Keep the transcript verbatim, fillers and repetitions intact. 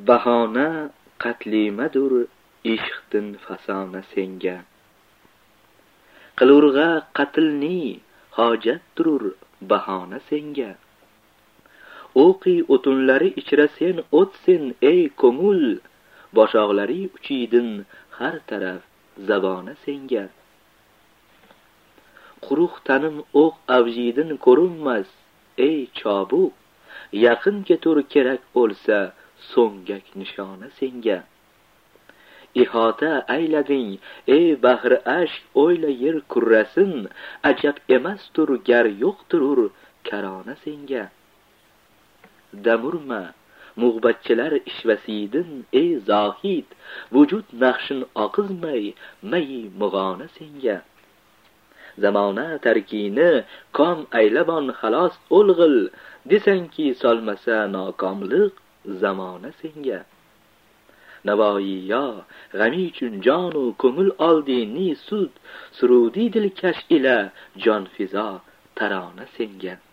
bahona qatlimadur ishqdin fasona senga. Qilurg'a qatlni hojat turur bahona senga. O'qi o'tunlari ichra sen o'tsin ey ko'ngil, boshoqlari uchiydin har taraf zabona senga. Quruq tanim o'q avjiydin ko'rinmas ey chobuq, yaqin ketur kerak o'lsa so'ngak nishona senga. Ihota aylading ey bahri ashk, o'yla yer kurrasin, ajab emastur gar yo'qturur karona senga. Damurma mug'batchilar ishvasiydin ey zohid, vujud naqshin oqizmay may mug'ona senga. Zamona tarkini kom aylabon xalos o'lg'il, desangki solmasa nokomlik zamona senga. Navoiyyo g'ami uchun jonu ko'ngil oldini sud, surudi dilkash ila jon fizo tarona senga.